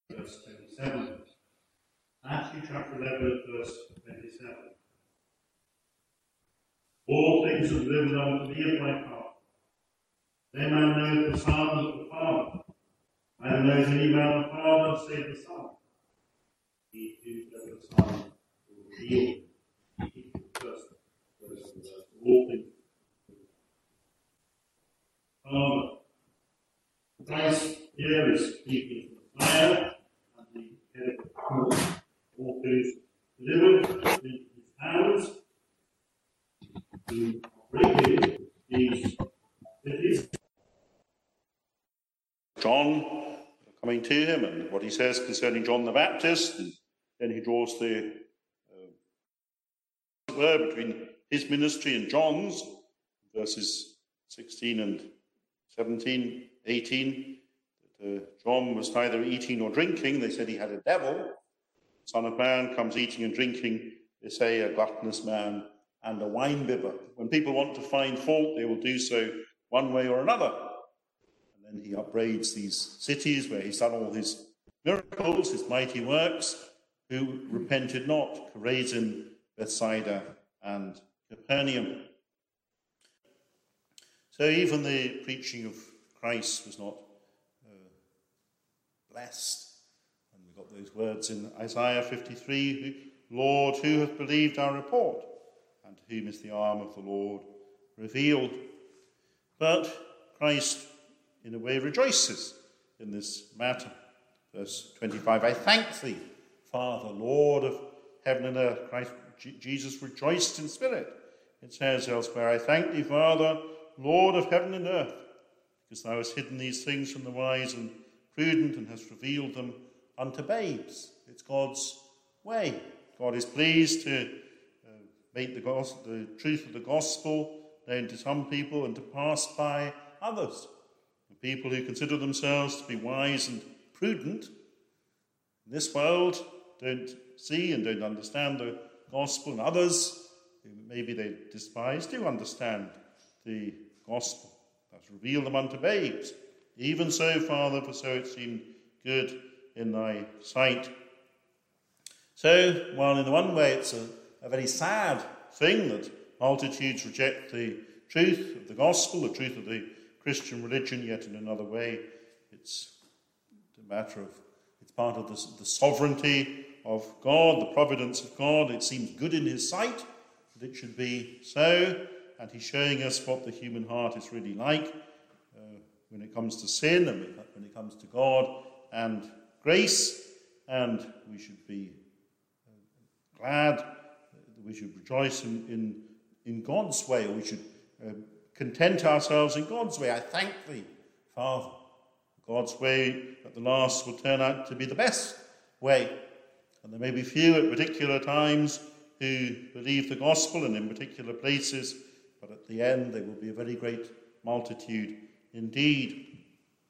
verse 27. Matthew chapter 11, verse 27. All things are delivered unto me of my Father. No man knoweth the Son but the Father. Neither knows any man the Father save the Son. He who knows the Son will reveal first. All things. Father. Christ here is speaking from the fire and the head of the cross. All things delivered into his hands to bring these cities. John coming to him and what he says concerning John the Baptist, and then he draws the word between his ministry and John's, verses 16 and 17, 18. That John was neither eating nor drinking. They said he had a devil. Son of Man comes eating and drinking. They say a gluttonous man and a wine-bibber. When people want to find fault, they will do so one way or another. And then he upbraids these cities where he's done all his miracles, his mighty works, who repented not, Chorazin, Bethsaida, and Capernaum. So even the preaching of Christ was not blessed. And we've got those words in Isaiah 53, Lord, who hath believed our report? And to whom is the arm of the Lord revealed? But Christ, in a way, rejoices in this matter. Verse 25, I thank thee, Father, Lord of heaven and earth. Christ, Jesus rejoiced in spirit. It says elsewhere, I thank thee, Father, Lord of heaven and earth, because thou hast hidden these things from the wise and prudent and hast revealed them unto babes. It's God's way. God is pleased to make the truth of the gospel known to some people and to pass by others. The people who consider themselves to be wise and prudent in this world don't see and don't understand the gospel, and others who maybe they despise do understand the gospel. Thus reveal them unto babes. Even so, Father, for so it seemed good in thy sight. So, while in the one way it's a very sad thing that multitudes reject the truth of the gospel, the truth of the Christian religion, yet in another way it's a matter of, it's part of the sovereignty of God, the providence of God. It seems good in his sight that it should be so, and he's showing us what the human heart is really like when it comes to sin and when it comes to God and grace, and we should be glad, we should rejoice in God's way, or we should content ourselves in God's way. I thank thee, Father. God's way at the last will turn out to be the best way. And there may be few at particular times who believe the gospel and in particular places, but at the end there will be a very great multitude indeed.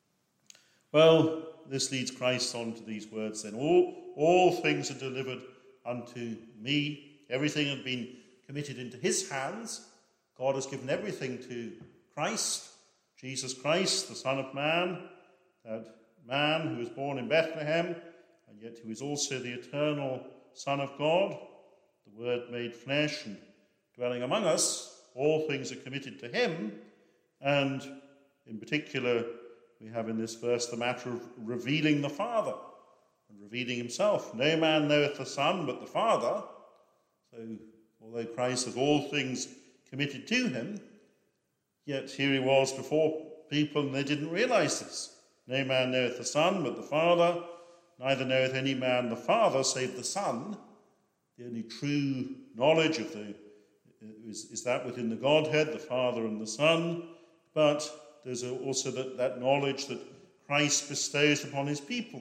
Well, this leads Christ on to these words then. All things are delivered unto me. Everything had been committed into his hands. God has given everything to Christ, Jesus Christ, the Son of Man, that man who was born in Bethlehem, and yet who is also the eternal Son of God, the Word made flesh and dwelling among us. All things are committed to him, and in particular, we have in this verse the matter of revealing the Father and revealing himself. No man knoweth the Son but the Father. So, although Christ has all things committed to him, yet here he was before people and they didn't realize this. No man knoweth the Son but the Father, neither knoweth any man the Father save the Son. The only true knowledge of is that within the Godhead, the Father and the Son, but there's also that knowledge that Christ bestows upon his people.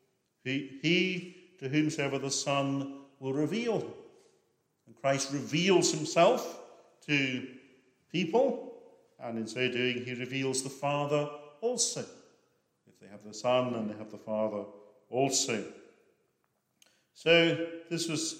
He to whomsoever the Son will reveal him. And Christ reveals himself to people, and in so doing he reveals the Father also. If they have the Son, and they have the Father also. So this was,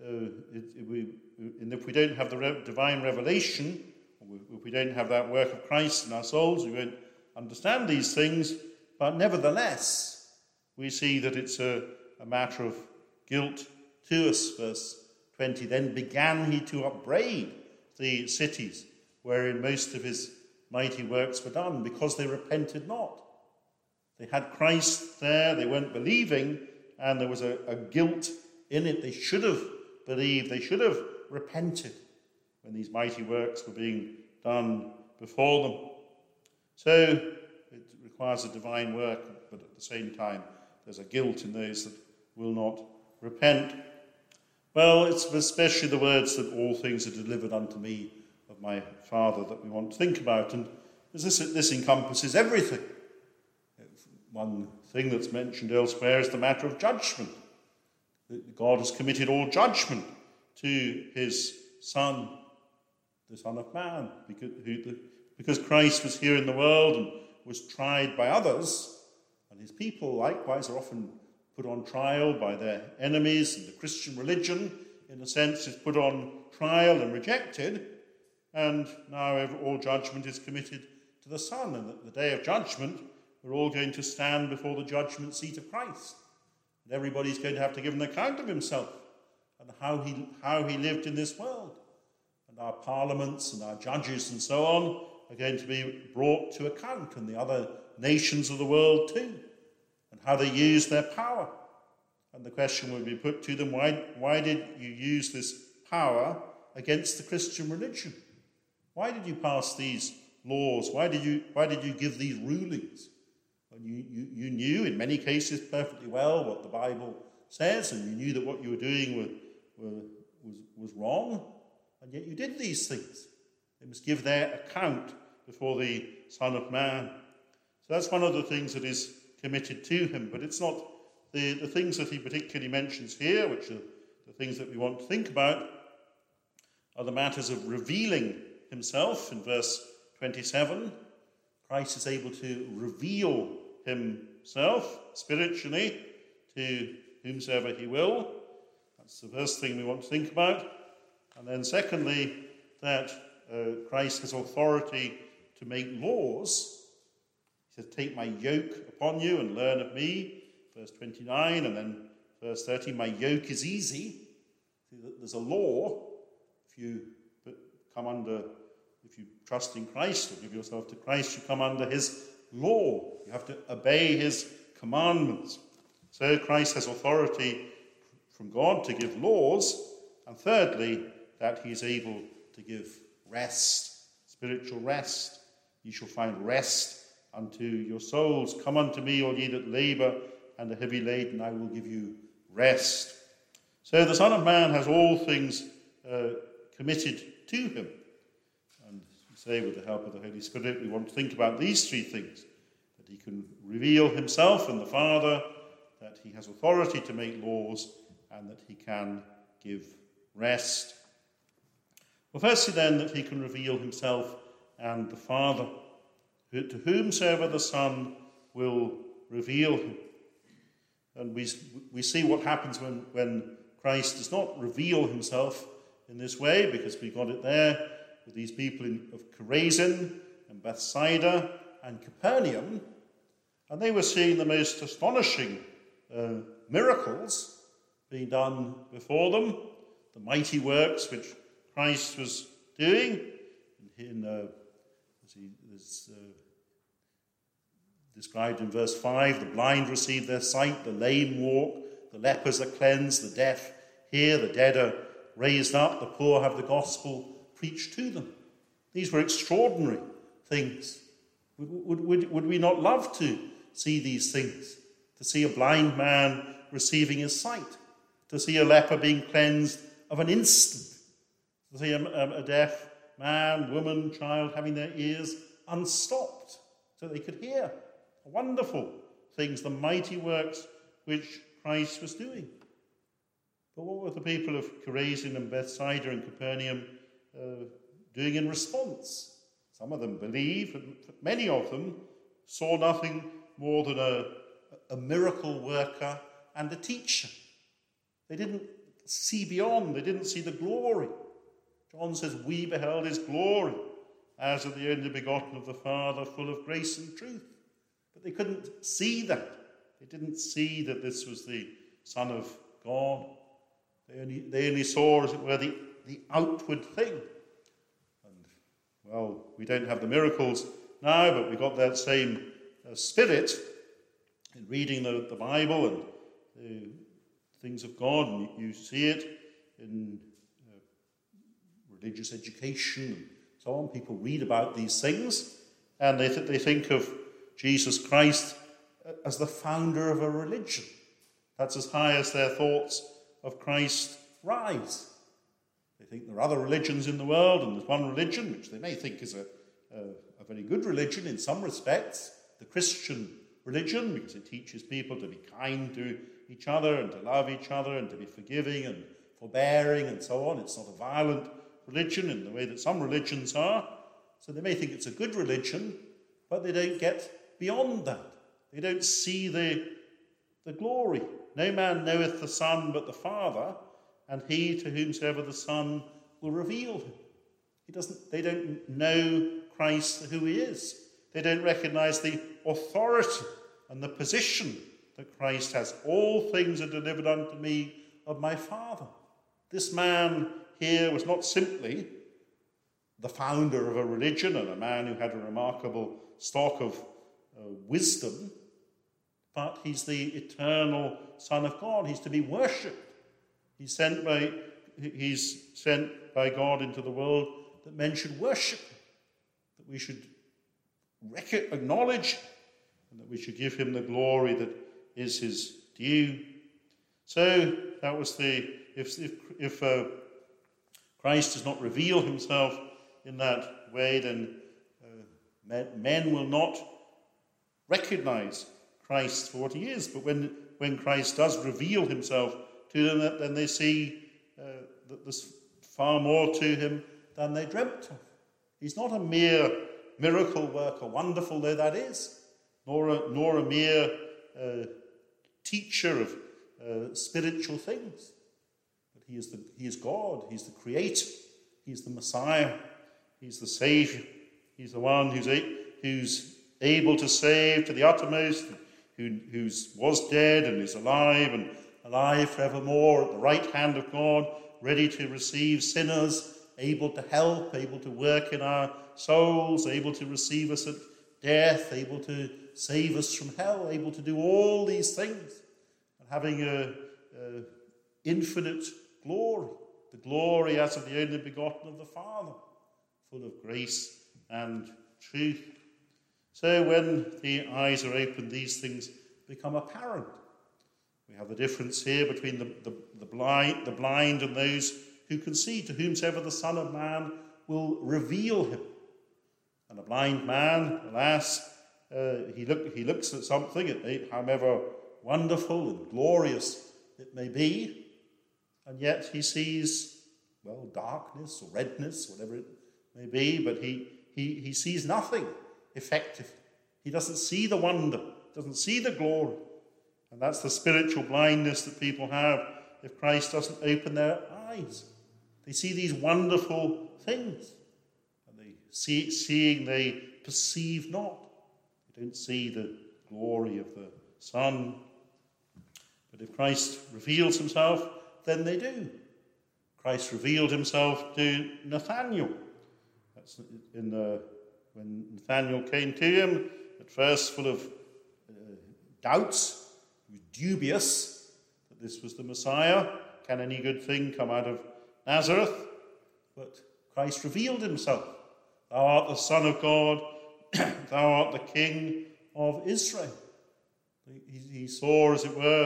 if we don't have the divine revelation, if we don't have that work of Christ in our souls, we won't understand these things. But nevertheless, we see that it's a matter of guilt to us. Verse 20, then began he to upbraid the cities wherein most of his mighty works were done, because they repented not. They had Christ there, they weren't believing, and there was a guilt in it. They should have believed, they should have repented when these mighty works were being done before them. So it requires a divine work, but at the same time there's a guilt in those that will not repent. Well, it's especially the words that all things are delivered unto me of my Father that we want to think about. And this encompasses everything. One thing that's mentioned elsewhere is the matter of judgment. God has committed all judgment to his Son, the Son of Man, because Christ was here in the world and was tried by others, and his people likewise are often put on trial by their enemies, and the Christian religion, in a sense, is put on trial and rejected, and now all judgment is committed to the Son, and at the day of judgment, we're all going to stand before the judgment seat of Christ, and everybody's going to have to give an account of himself and how he lived in this world, and our parliaments and our judges and so on are going to be brought to account, and the other nations of the world too, and how they use their power. And the question would be put to them, why did you use this power against the Christian religion? Why did you pass these laws? Why did you give these rulings? When you knew in many cases perfectly well what the Bible says, and you knew that what you were doing was wrong, and yet you did these things. They must give their account before the Son of Man. So that's one of the things that is committed to him, but it's not the things that he particularly mentions here, which are the things that we want to think about, are the matters of revealing himself. In verse 27, Christ is able to reveal himself spiritually to whomsoever he will. That's the first thing we want to think about. And then secondly, that Christ has authority to make laws. He says, take my yoke upon you and learn of me, verse 29, and then verse 30, my yoke is easy. There's a law. If you trust in Christ or give yourself to Christ, you come under his law. You have to obey his commandments. So Christ has authority from God to give laws, and thirdly, that he is able to give rest, spiritual rest. Ye shall find rest unto your souls. Come unto me, all ye that labour and are heavy laden, I will give you rest. So the Son of Man has all things committed to him. And we say, with the help of the Holy Spirit, we want to think about these three things: that he can reveal himself and the Father, that he has authority to make laws, and that he can give rest. Well, firstly then, that he can reveal himself and the Father, to whomsoever the Son will reveal him. And we see what happens when Christ does not reveal himself in this way, because we got it there with these people of Chorazin and Bethsaida and Capernaum, and they were seeing the most astonishing miracles being done before them, the mighty works which Christ was doing. Described in verse 5, the blind receive their sight, the lame walk, the lepers are cleansed, the deaf hear, the dead are raised up, the poor have the gospel preached to them. These were extraordinary things. Would we not love to see these things? To see a blind man receiving his sight, to see a leper being cleansed of an instant, to see a deaf man, woman, child having their ears unstopped so they could hear. Wonderful things, the mighty works which Christ was doing. But what were the people of Chorazin and Bethsaida and Capernaum doing in response? Some of them believed, but many of them saw nothing more than a miracle worker and a teacher. They didn't see beyond, they didn't see the glory. John says, we beheld his glory as of the only begotten of the Father, full of grace and truth. But they couldn't see that. They didn't see that this was the Son of God. They only saw, as it were, the outward thing. And, well, we don't have the miracles now, but we got that same spirit in reading the Bible and the things of God, and you see it in religious education and so on. People read about these things, and they think of Jesus Christ as the founder of a religion. That's as high as their thoughts of Christ rise. They think there are other religions in the world, and there's one religion which they may think is a very good religion in some respects, the Christian religion, because it teaches people to be kind to each other and to love each other and to be forgiving and forbearing and so on. It's not a violent religion in the way that some religions are. So they may think it's a good religion, but they don't get beyond that. They don't see the glory. No man knoweth the Son but the Father, and he to whomsoever the Son will reveal him. They don't know Christ who he is. They don't recognize the authority and the position that Christ has. All things are delivered unto me of my Father. This man here was not simply the founder of a religion and a man who had a remarkable stock of wisdom, but he's the eternal Son of God. He's to be worshipped. He's sent by God into the world that men should worship him, that we should acknowledge him, and that we should give him the glory that is his due. So that was if Christ does not reveal himself in that way, then men will not recognize Christ for what he is. But when Christ does reveal himself to them, then they see that there's far more to him than they dreamt of. He's not a mere miracle worker, wonderful though that is, nor a mere teacher of spiritual things. But he is God. He's the Creator. He's the Messiah. He's the Saviour. He's the one who's able to save to the uttermost, who was dead and is alive and alive forevermore at the right hand of God, ready to receive sinners, able to help, able to work in our souls, able to receive us at death, able to save us from hell, able to do all these things, and having a infinite glory, the glory as of the only begotten of the Father, full of grace and truth. So when the eyes are opened, these things become apparent. We have the difference here between the blind and those who can see, to whomsoever the Son of Man will reveal him. And a blind man, alas, he looks at something, however wonderful and glorious it may be, and yet he sees, well, darkness or redness, whatever it may be, but he sees nothing effective. He doesn't see the wonder, doesn't see the glory. And that's the spiritual blindness that people have if Christ doesn't open their eyes. They see these wonderful things, and they perceive not. They don't see the glory of the Son. But if Christ reveals himself, then they do. Christ revealed himself to Nathanael. That's when Nathanael came to him, at first full of doubts, he was dubious that this was the Messiah. Can any good thing come out of Nazareth? But Christ revealed himself. Thou art the Son of God, thou art the King of Israel. He saw, as it were,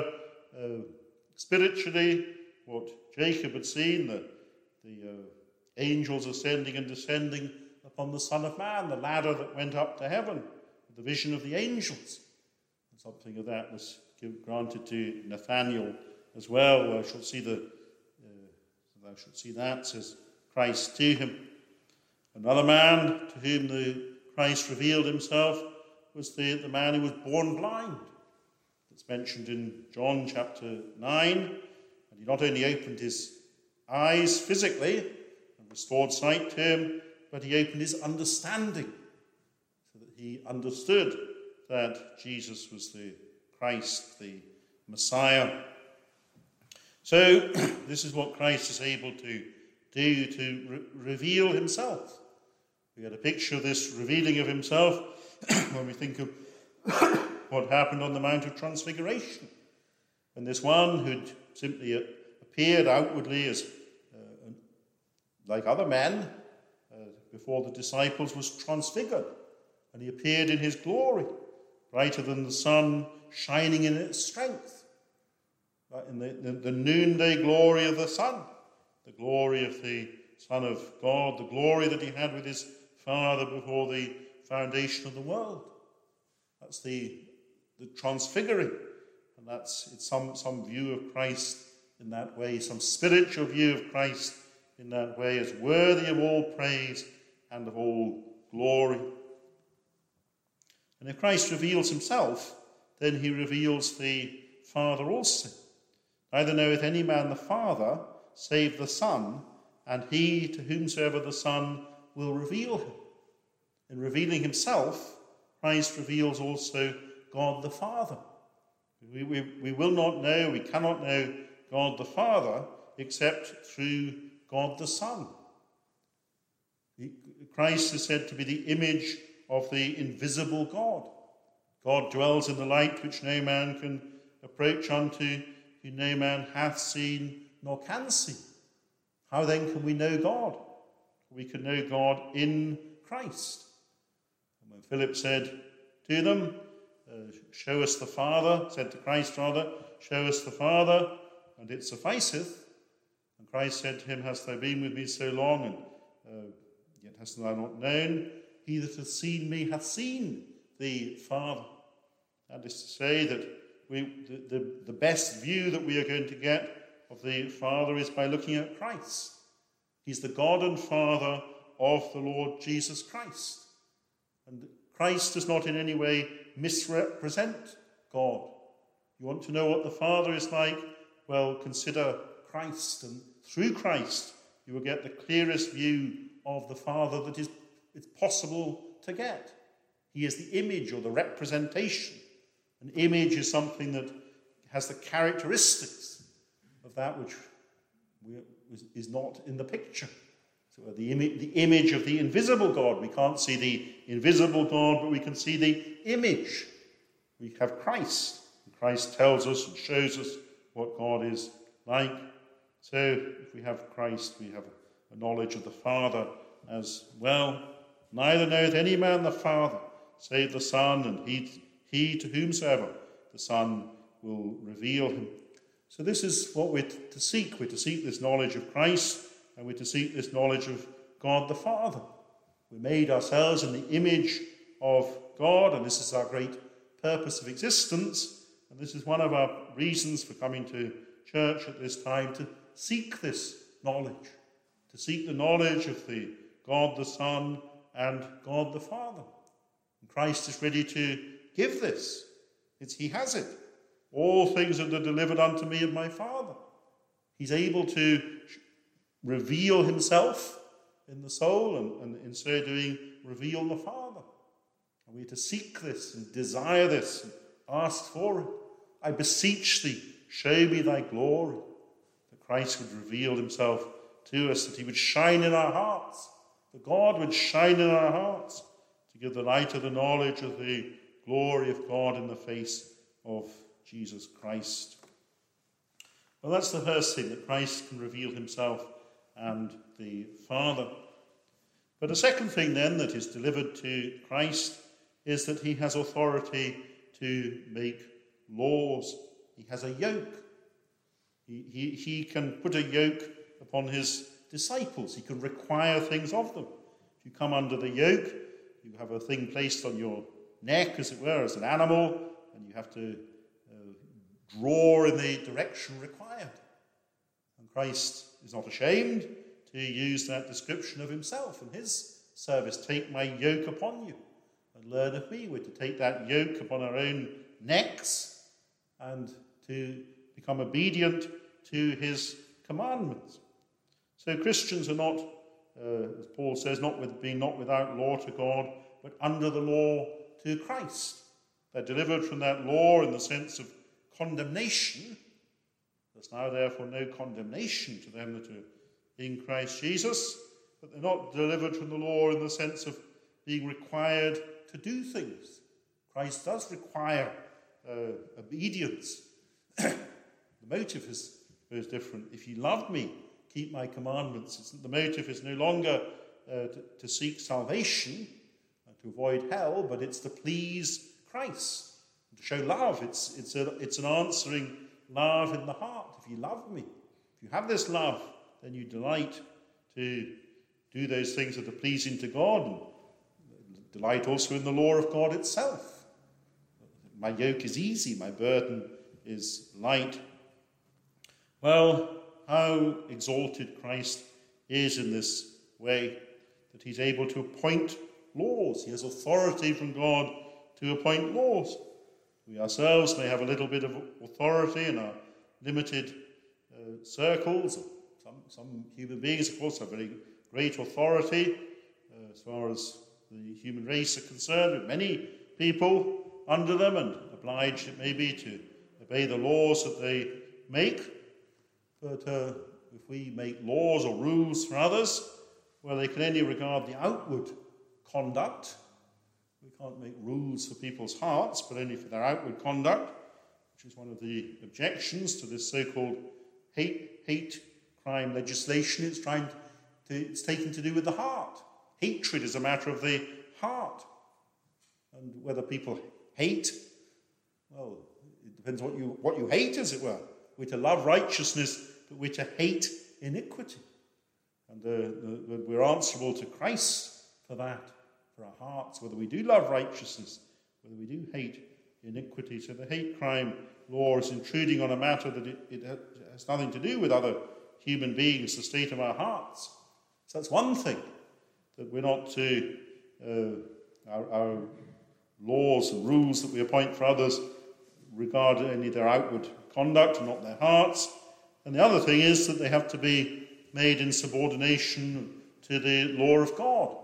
spiritually what Jacob had seen, the angels ascending and descending upon the Son of Man, the ladder that went up to heaven, the vision of the angels. And something of that was granted to Nathanael as well. Thou shalt see that, says Christ to him. Another man to whom Christ revealed himself was the man who was born blind. It's mentioned in John chapter 9. And he not only opened his eyes physically and restored sight to him, but he opened his understanding so that he understood that Jesus was the Christ, the Messiah. So this is what Christ is able to do, to reveal himself. We get a picture of this revealing of himself when we think of what happened on the Mount of Transfiguration, when this one who'd simply appeared outwardly as like other men before the disciples was transfigured, and he appeared in his glory, brighter than the sun, shining in its strength, in the noonday glory of the sun, the glory of the Son of God, the glory that he had with his Father before the foundation of the world. That's the transfiguring, and it's some view of Christ in that way, some spiritual view of Christ in that way, as worthy of all praise and of all glory. And if Christ reveals himself, then he reveals the Father also. Neither knoweth any man the Father, save the Son, and he to whomsoever the Son will reveal him. In revealing himself, Christ reveals also God the Father. We will not know, we cannot know God the Father except through God the Son. Christ is said to be the image of the invisible God. God dwells in the light which no man can approach unto, who no man hath seen nor can see. How then can we know God? We can know God in Christ. And when Philip said to them, show us the Father, said to Christ rather, show us the Father, and it sufficeth. And Christ said to him, hast thou been with me so long, and yet hast thou not known? He that hath seen me hath seen the Father. That is to say that the best view that we are going to get of the Father is by looking at Christ. He's the God and Father of the Lord Jesus Christ. And Christ does not in any way misrepresent God. You want to know what the Father is like? Well, consider Christ, and through Christ you will get the clearest view of the Father that it's possible to get. He is the image or the representation. An image is something that has the characteristics of that which is not in the picture. So the image of the invisible God. We can't see the invisible God, but we can see the image. We have Christ. And Christ tells us and shows us what God is like. So if we have Christ, we have a knowledge of the Father as well. Neither knoweth any man the Father, save the Son, and he to whomsoever the Son will reveal him. So this is what we're to seek. We're to seek this knowledge of Christ, and we're to seek this knowledge of God the Father. We made ourselves in the image of God, and this is our great purpose of existence. And this is one of our reasons for coming to church at this time, to seek this knowledge, to seek the knowledge of the God the Son and God the Father. And Christ is ready to give this. He has it. All things are delivered unto me of my Father. He's able to reveal himself in the soul, and in so doing, reveal the Father. And we are to seek this and desire this and ask for it. I beseech thee, show me thy glory. That Christ would reveal himself to us, that he would shine in our hearts, that God would shine in our hearts to give the light of the knowledge of the glory of God in the face of Jesus Christ. Well, that's the first thing, that Christ can reveal himself and the Father. But a second thing then that is delivered to Christ is that he has authority to make laws. He has a yoke. He can put a yoke upon his disciples. He can require things of them. If you come under the yoke, you have a thing placed on your neck, as it were, as an animal, and you have to draw in the direction required. And Christ is not ashamed to use that description of himself in his service. Take my yoke upon you and learn of me. We're to take that yoke upon our own necks and to become obedient to his commandments. So Christians are not, as Paul says, not without law to God, but under the law to Christ. They're delivered from that law in the sense of condemnation. There's now therefore no condemnation to them that are in Christ Jesus, but they're not delivered from the law in the sense of being required to do things. Christ does require obedience. The motive is different. If you love me, keep my commandments. The motive is no longer to seek salvation, to avoid hell, but it's to please Christ, to show love. It's an answering love in the heart. If you love me, if you have this love, then you delight to do those things that are pleasing to God, and delight also in the law of God itself. My yoke is easy, my burden is light. Well, how exalted Christ is in this way, that he's able to appoint laws. He has authority from God to appoint laws. We ourselves may have a little bit of authority in our limited circles. Some human beings, of course, have very great authority as far as the human race are concerned, with many people under them and obliged, it may be, to obey the laws that they make. But if we make laws or rules for others, well, they can only regard the outward conduct. We can't make rules for people's hearts, but only for their outward conduct, which is one of the objections to this so-called hate crime legislation. It's taken to do with the heart. Hatred is a matter of the heart. And whether people hate, well, it depends what you hate, as it were. We're to love righteousness, but we're to hate iniquity. And we're answerable to Christ for that, for our hearts, whether we do love righteousness, whether we do hate iniquity. So the hate crime law is intruding on a matter that it has nothing to do with other human beings, the state of our hearts. So that's one thing, that we're not to, our laws and rules that we appoint for others regard only their outward conduct and not their hearts. And the other thing is that they have to be made in subordination to the law of God.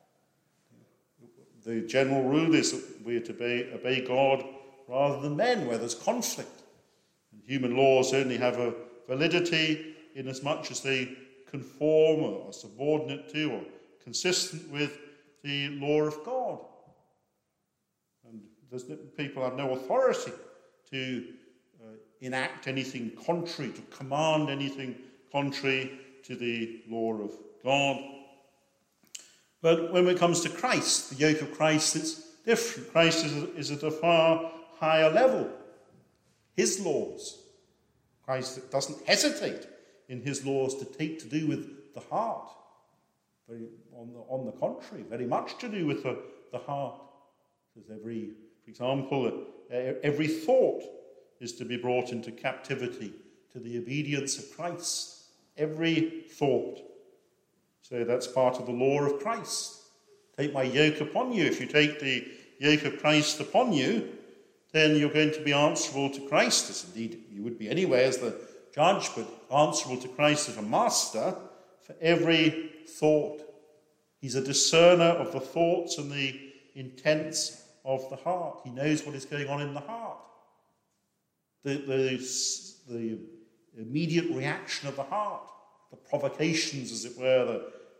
The general rule is that we are to obey God rather than men, where there's conflict. And human laws only have a validity inasmuch as they conform or are subordinate to or consistent with the law of God. And people have no authority to enact anything contrary, to command anything contrary to the law of God. But when it comes to Christ, the yoke of Christ, it's different. Christ is at a far higher level. His laws, Christ doesn't hesitate in his laws to take to do with the heart. On the contrary, very much to do with the heart. There's for example, every thought is to be brought into captivity to the obedience of Christ. Every thought. So that's part of the law of Christ. Take my yoke upon you. If you take the yoke of Christ upon you, then you're going to be answerable to Christ, as indeed you would be anyway as the judge, but answerable to Christ as a master for every thought. He's a discerner of the thoughts and the intents of the heart. He knows what is going on in the heart. The immediate reaction of the heart, the provocations, as it were.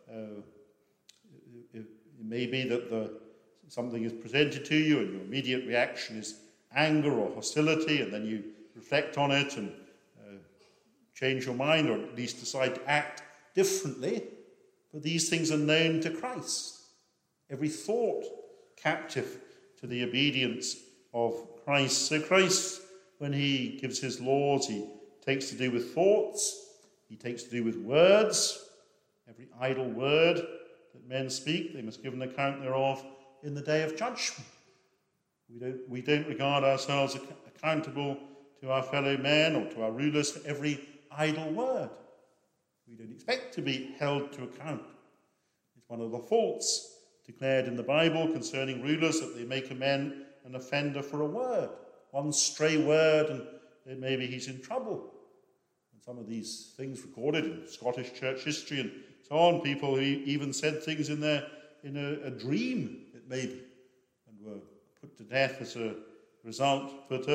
It may be that something is presented to you and your immediate reaction is anger or hostility, and then you reflect on it and change your mind, or at least decide to act differently. But these things are known to Christ. Every thought captive to the obedience of Christ. So Christ, when he gives his laws, he takes to do with thoughts, he takes to do with words. Every idle word that men speak, they must give an account thereof in the day of judgment. We don't regard ourselves accountable to our fellow men or to our rulers for every idle word. We don't expect to be held to account. It's one of the faults declared in the Bible concerning rulers, that they make a man an offender for a word. One stray word and maybe he's in trouble. And some of these things recorded in Scottish church history and so on, people who even said things in a dream, it may be, and were put to death as a result. But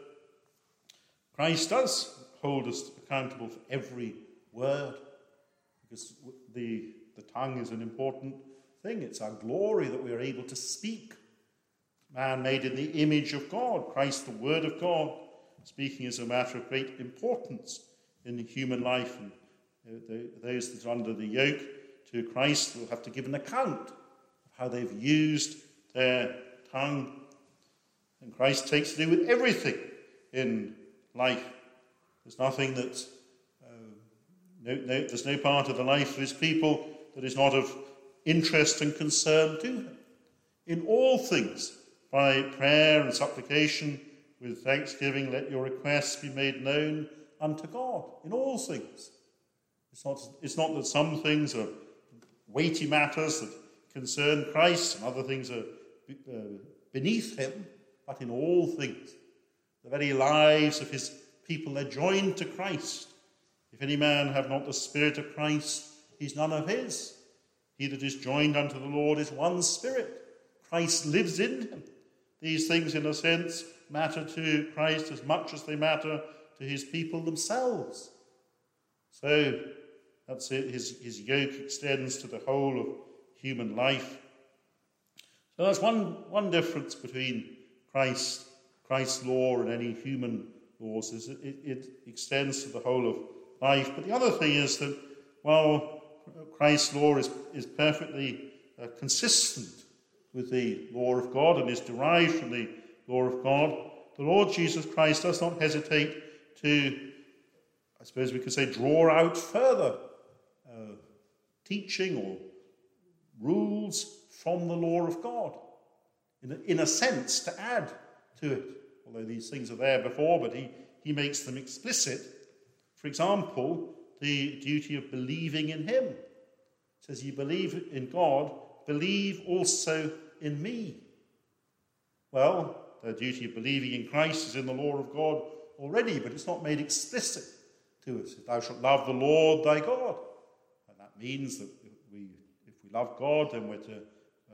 Christ does hold us accountable for every word, because the tongue is an important thing. It's our glory that we are able to speak. Man made in the image of God, Christ the Word of God, speaking is a matter of great importance in the human life. And those that are under the yoke to Christ will have to give an account of how they've used their tongue. And Christ takes to do with everything in life. There's nothing that, there's no part of the life of his people that is not of interest and concern to him. In all things, by prayer and supplication, with thanksgiving, let your requests be made known unto God. In all things. It's not that some things are weighty matters that concern Christ and other things are beneath him, but in all things. The very lives of his people are joined to Christ. If any man have not the Spirit of Christ, he's none of his. He that is joined unto the Lord is one spirit. Christ lives in him. These things, in a sense, matter to Christ as much as they matter to his people themselves. So, that's it. His yoke extends to the whole of human life. So that's one difference between Christ's law and any human laws, is that it extends to the whole of life. But the other thing is that while Christ's law is perfectly consistent with the law of God and is derived from the law of God, the Lord Jesus Christ does not hesitate to, I suppose we could say, draw out further teaching or rules from the law of God, in a sense, to add to it. Although these things are there before, but he makes them explicit. For example, the duty of believing in him. It says, "You believe in God, believe also in me." Well, the duty of believing in Christ is in the law of God already, but it's not made explicit to us. "Thou shalt love the Lord thy God." And that means that if we love God, then we're to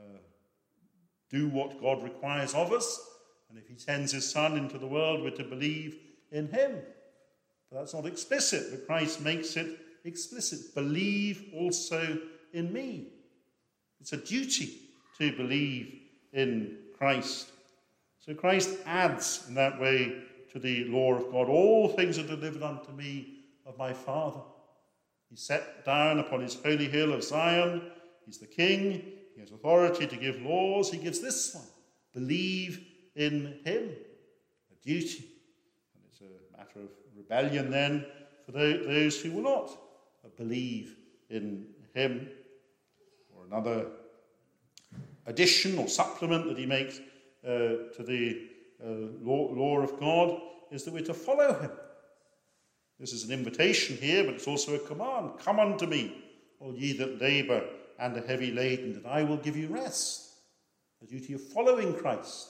do what God requires of us. And if he sends his Son into the world, we're to believe in him. But that's not explicit, but Christ makes it explicit. "Believe also in me." It's a duty to believe in Christ. So Christ adds in that way to the law of God. "All things are delivered unto me of my Father." He's set down upon his holy hill of Zion. He's the king. He has authority to give laws. He gives this one: believe in him. A duty. And it's a matter of rebellion then for those who will not believe in him. Or another addition or supplement that he makes to the law of God is that we're to follow him. This is an invitation here, but it's also a command. "Come unto me, all ye that labour and are heavy laden, that I will give you rest." The duty of following Christ,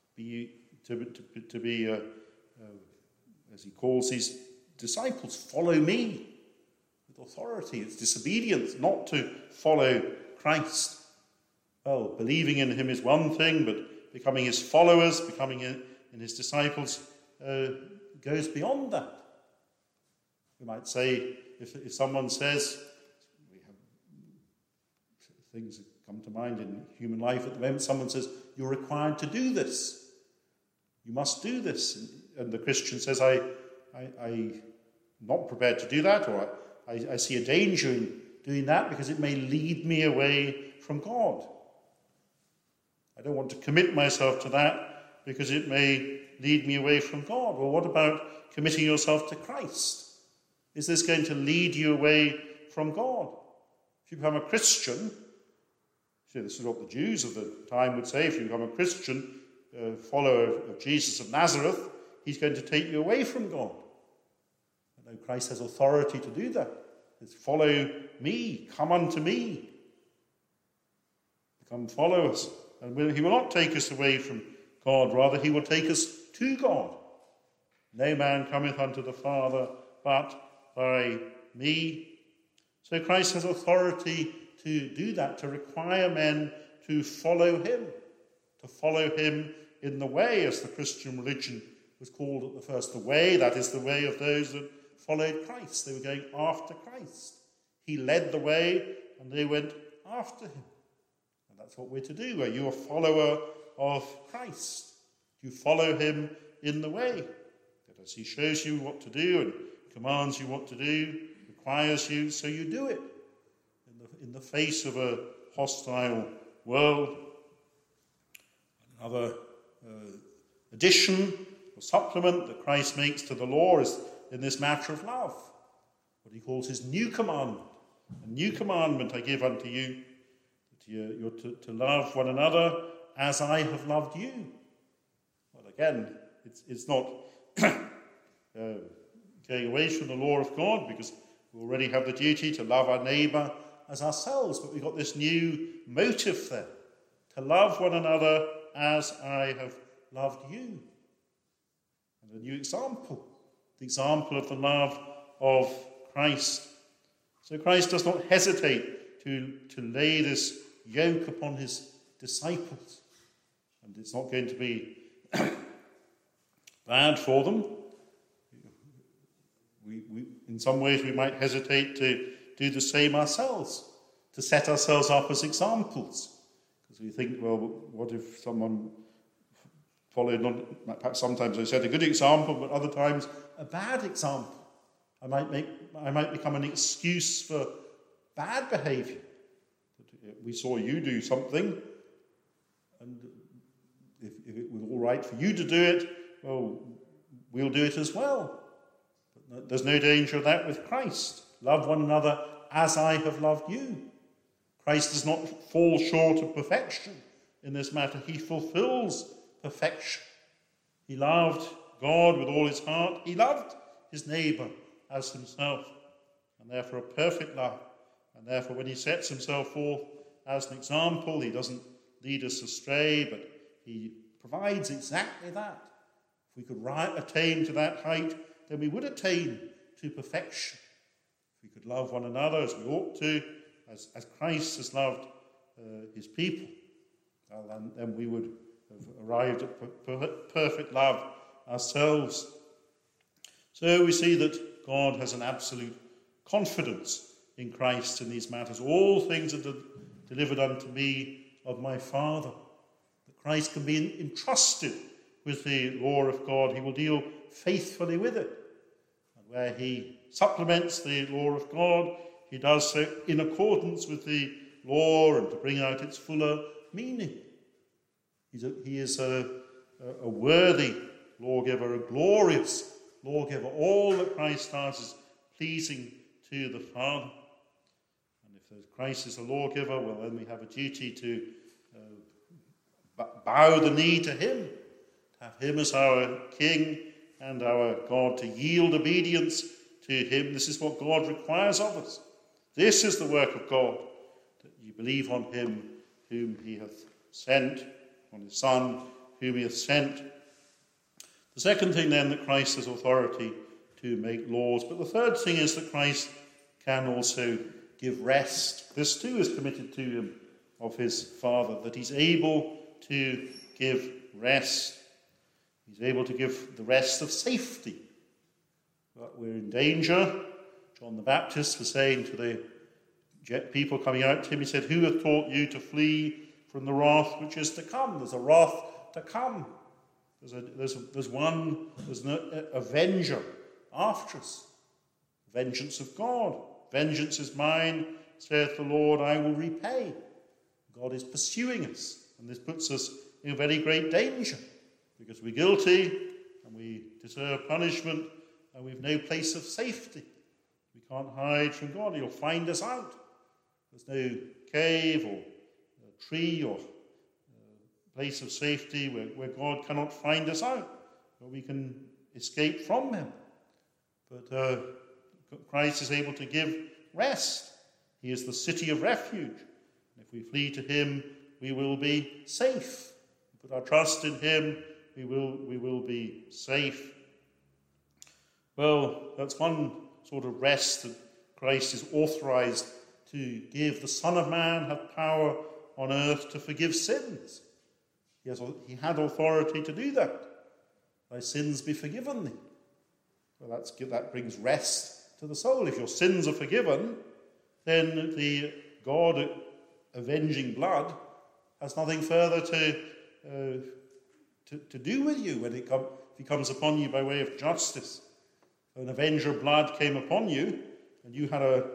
to be as he calls his disciples, "Follow me," with authority. It's disobedience not to follow Christ. Well, believing in him is one thing, but becoming his followers, becoming in his disciples, goes beyond that. We might say, if someone says, we have things that come to mind in human life at the moment, someone says, "You're required to do this. You must do this." And the Christian says, I'm not prepared to do that, or I see a danger in doing that because it may lead me away from God. I don't want to commit myself to that because it may lead me away from God. Well, what about committing yourself to Christ? Is this going to lead you away from God? If you become a Christian, this is what the Jews of the time would say, if you become a Christian, follower of Jesus of Nazareth, he's going to take you away from God. I know Christ has authority to do that. It's "Follow me, come unto me." Become followers. And he will not take us away from God, rather he will take us to God. "No man cometh unto the Father but by me." So Christ has authority to do that, to require men to follow him in the way, as the Christian religion was called at the first. The way, that is the way of those that followed Christ. They were going after Christ. He led the way, and they went after him. And that's what we're to do. Are you a follower of Christ? You follow him in the way. That as he shows you what to do and commands you what to do, requires you, so you do it. In the face of a hostile world. Another addition or supplement that Christ makes to the law is in this matter of love. What he calls his new commandment. A new commandment I give unto you, that you're to love one another as I have loved you. Well, again, it's not going away from the law of God, because we already have the duty to love our neighbour as ourselves, but we've got this new motive there, to love one another as I have loved you. And a new example, the example of the love of Christ. So Christ does not hesitate to lay this yoke upon his disciples. And it's not going to be bad for them. We, in some ways, we might hesitate to do the same ourselves, to set ourselves up as examples. Because we think, well, what if someone followed on, perhaps sometimes I set a good example, but other times a bad example. I might become an excuse for bad behaviour. We saw you do something, and if it was all right for you to do it, well, we'll do it as well. But there's no danger of that with Christ. Love one another as I have loved you. Christ does not fall short of perfection in this matter. He fulfills perfection. He loved God with all his heart. He loved his neighbour as himself, and therefore a perfect love. And therefore when he sets himself forth as an example, he doesn't lead us astray, but he provides exactly that. If we could attain to that height, then we would attain to perfection. If we could love one another as we ought to, as Christ has loved his people, well, then we would have arrived at perfect love ourselves. So we see that God has an absolute confidence in Christ in these matters. All things are delivered unto me of my Father. That Christ can be entrusted with the law of God. He will deal faithfully with it. And where he supplements the law of God, he does so in accordance with the law and to bring out its fuller meaning. He is a worthy lawgiver, a glorious lawgiver. All that Christ does is pleasing to the Father. And if Christ is a lawgiver, well, then we have a duty to bow the knee to him, to have him as our King and our God, to yield obedience to him. This is what God requires of us. This is the work of God, that you believe on him whom he hath sent, on his Son whom he hath sent. The second thing then, that Christ has authority to make laws. But the third thing is that Christ can also give rest. This too is committed to him of his Father, that he's able to give rest. He's able to give the rest of safety. But we're in danger. John the Baptist was saying to the people coming out to him, he said, "Who hath taught you to flee from the wrath which is to come?" There's a wrath to come. There's an avenger after us. Vengeance of God. Vengeance is mine, saith the Lord, I will repay. God is pursuing us, and this puts us in very great danger, because we're guilty and we deserve punishment and we've no place of safety. We can't hide from God. He'll find us out. There's no cave or tree or place of safety where God cannot find us out, where we can escape from him. But Christ is able to give rest. He is the city of refuge. If we flee to him, we will be safe. If we put our trust in him, we will be safe. Well, that's one sort of rest that Christ is authorized to give. The Son of Man hath power on earth to forgive sins. He had authority to do that. Thy sins be forgiven thee. Well, that brings rest to the soul. If your sins are forgiven, then the God-avenging blood has nothing further to do with you if he comes upon you by way of justice. An avenger blood came upon you, and you had as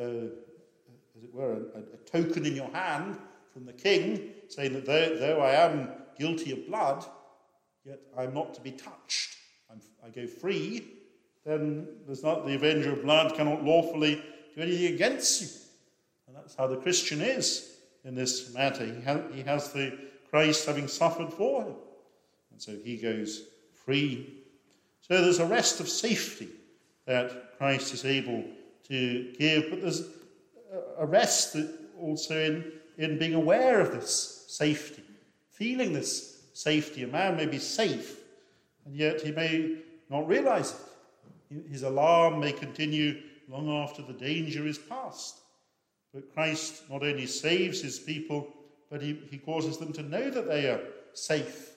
it were, a token in your hand from the king, saying that though I am guilty of blood, yet I'm not to be touched. I go free. Then the avenger of blood cannot lawfully do anything against you. And that's how the Christian is in this matter. He has the Christ having suffered for him. And so he goes free. So there's a rest of safety that Christ is able to give. But there's a rest also in being aware of this safety, feeling this safety. A man may be safe, and yet he may not realize it. His alarm may continue long after the danger is past. But Christ not only saves his people, but he causes them to know that they are safe.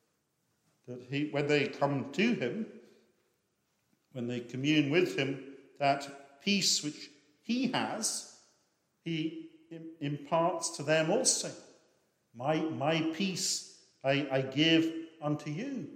That when they come to him, when they commune with him, that peace which he has, he imparts to them also. My peace I give unto you.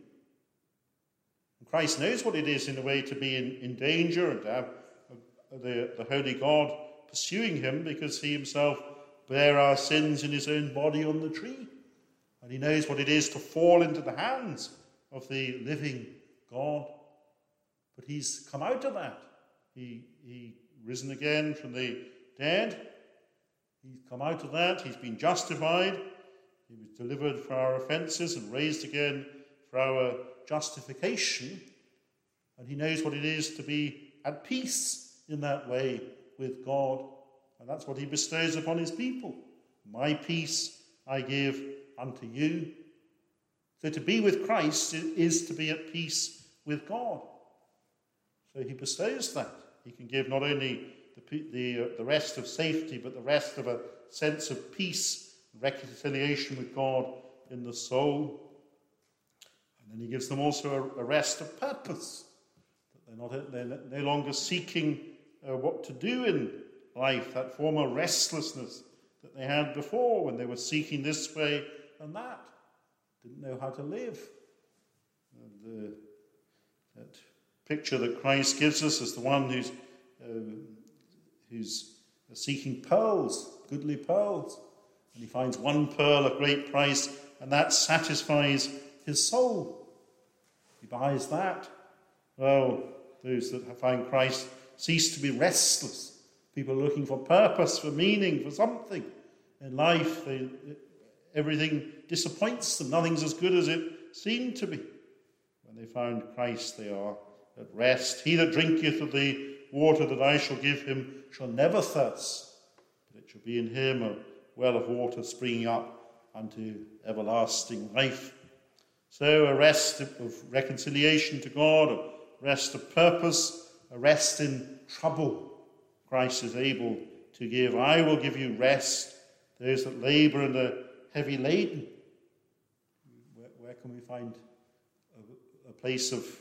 And Christ knows what it is in a way to be in danger and to have the Holy God pursuing him, because he himself bare our sins in his own body on the tree. And he knows what it is to fall into the hands of the living God. But he's come out of that. He risen again from the dead. He's come out of that. He's been justified. He was delivered for our offences and raised again for our justification. And he knows what it is to be at peace in that way with God. And that's what he bestows upon his people. My peace I give unto you. So to be with Christ is to be at peace with God. So he bestows that. He can give not only the rest of safety, but the rest of a sense of peace and reconciliation with God in the soul. And then he gives them also a rest of purpose. That they're no longer seeking what to do in life, that former restlessness that they had before when they were seeking this way and that. Didn't know how to live. And that picture that Christ gives us as the one who's seeking pearls, goodly pearls. And he finds one pearl of great price, and that satisfies his soul. He buys that. Well, those that find Christ cease to be restless. People are looking for purpose, for meaning, for something in life. Everything disappoints them. Nothing's as good as it seemed to be. When they found Christ, they are at rest. He that drinketh of the water that I shall give him shall never thirst, but it shall be in him a well of water springing up unto everlasting life. So a rest of reconciliation to God, a rest of purpose, a rest in trouble. Christ is able to give. I will give you rest, those that labour and are heavy laden. Where can we find a place of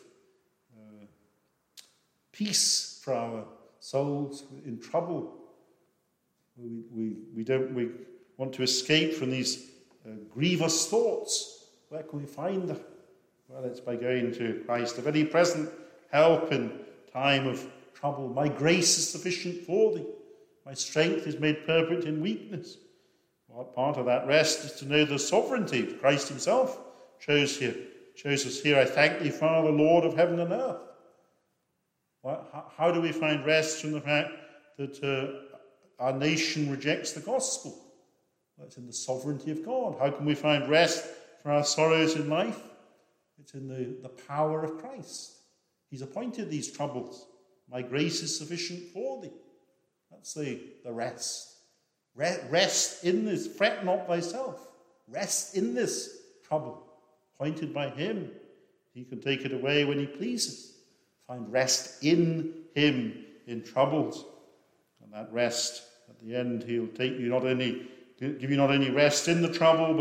peace for our souls in trouble? We want to escape from these grievous thoughts. Where can we find that? Well, it's by going to Christ, a very present help in time of trouble. My grace is sufficient for thee. My strength is made perfect in weakness. Well, part of that rest is to know the sovereignty of Christ himself shows us here. I thank thee, Father, Lord of heaven and earth. Well, how do we find rest from the fact that our nation rejects the gospel? Well, it's in the sovereignty of God. How can we find rest for our sorrows in life? It's in the power of Christ. He's appointed these troubles. My grace is sufficient for thee. That's the rest. Rest in this. Fret not thyself. Rest in this trouble. Appointed by him. He can take it away when he pleases. Find rest in him in troubles. And that rest, at the end, he'll take you give you not only rest in the trouble, but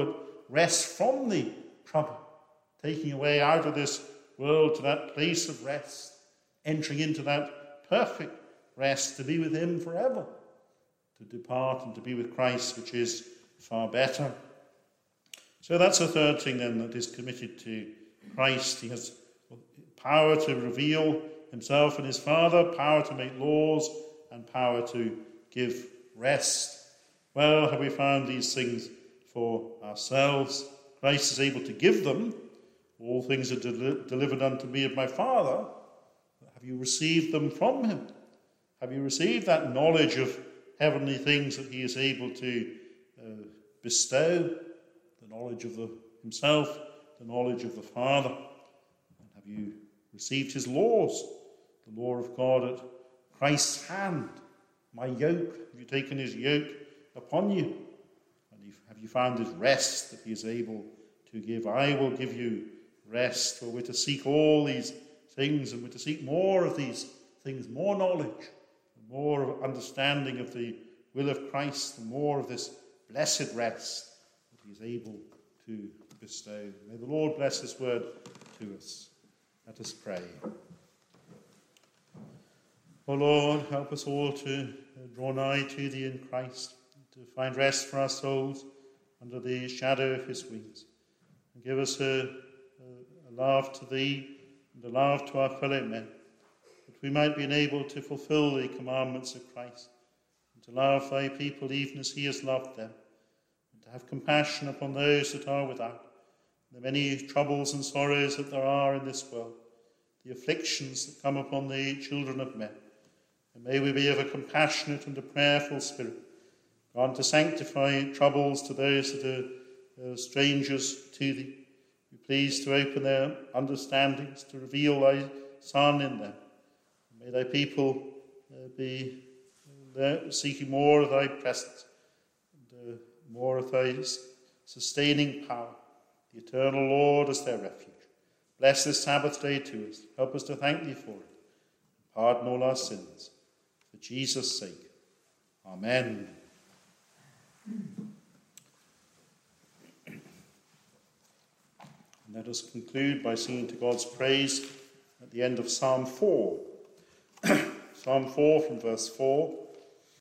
rest from the trouble, taking away out of this world to that place of rest, entering into that perfect rest to be with him forever, to depart and to be with Christ, which is far better. So that's a third thing then that is committed to Christ. He has power to reveal himself and his Father, power to make laws, and power to give rest. Well, have we found these things for ourselves? Christ is able to give them. All things are delivered unto me of my Father. Have you received them from him? Have you received that knowledge of heavenly things that he is able to bestow? The knowledge of himself, the knowledge of the Father. And have you received his laws? The law of God at Christ's hand. My yoke, have you taken his yoke upon you? And have you found his rest that he is able to give? I will give you rest. For we're to seek all these things, and we're to seek more of these things, more knowledge, more of understanding of the will of Christ, and more of this blessed rest that he is able to bestow. May the Lord bless his word to us. Let us pray. O Lord, help us all to draw nigh to thee in Christ, to find rest for our souls under the shadow of his wings. And give us a love to thee and a love to our fellow men, that we might be enabled to fulfill the commandments of Christ, and to love thy people even as he has loved them, and to have compassion upon those that are without, the many troubles and sorrows that there are in this world, the afflictions that come upon the children of men. And may we be of a compassionate and a prayerful spirit, grant to sanctify troubles to those that are strangers to thee. Be pleased to open their understandings, to reveal thy Son in them. And may thy people be seeking more of thy presence, and more of thy sustaining power, the eternal Lord as their refuge. Bless this Sabbath day to us. Help us to thank thee for it. Pardon all our sins. For Jesus' sake. Amen. And let us conclude by singing to God's praise at the end of Psalm 4. Psalm 4 from verse 4.